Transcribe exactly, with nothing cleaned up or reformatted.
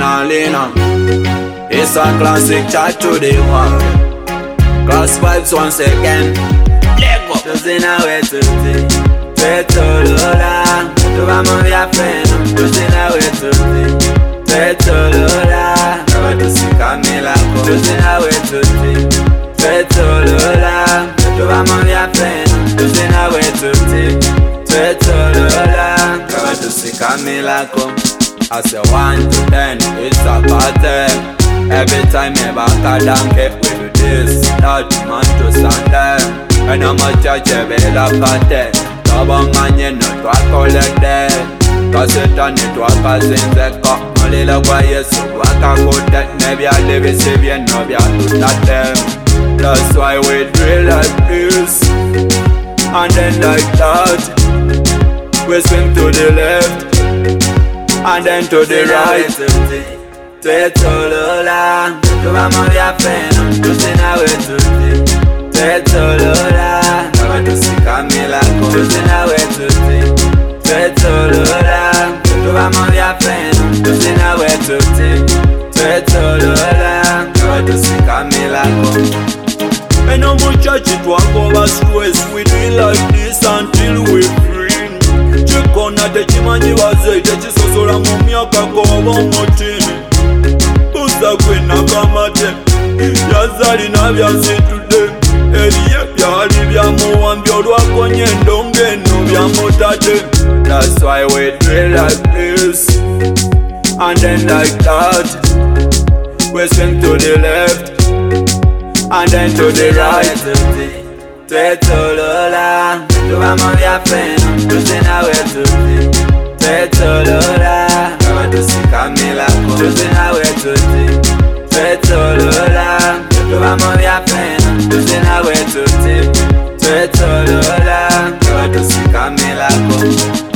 adrenaline. It's a classic chat to the one. Class vibes once again. Lego. Tuzi nawe tuti, twetu lula. Tuvamo vya peno. Tuzi nawe tuti, twetu lula. Kama tusikamilako. Tuzi nawe tuti, twetu lula. Tuvamo vya peno. Tuzi nawe tuti, twetu lula. Kama tusikamilako. I say one to ten, it's a party. Every time me back a donkey with this, that man to stand there. And I'm a judge every la party. Taba manye no to a collect there. Cause it on it to a cousin the cup. No little boy so waka go that. Maybe I live it save you no be a to that them. That's why we drill like this. And then like that we swing to the left and then to the right. Twetu lula, tuvamo vya peno. Tuzi nawe tuti, twetu lula. Kama tusikamilako. Tuzi nawe tuti, twetu lula. Tuvamo vya peno. Tuzi nawe tuti, twetu lula. Kama tusikamilako. Eno muchachi twakoba stress. We do like this until we free. Chikona techimanyi baze techisosola mu myaka koba omutini. Kwena kamate yazalina byasitude eriye byali byamuwambya olwakonye endongo eno byamutate. That's why we drill like this and then like that we swing to the left and then to the right. Twetu lula, tuvamo vya peno. Tuzi nawe tuti, twetu lula. Kama tusikamilako. Tuzi nawe tuti, twetu lula. Tuvamo vya peno. Tuzi nawe tuti, twetu lula. Kama tusikamilako.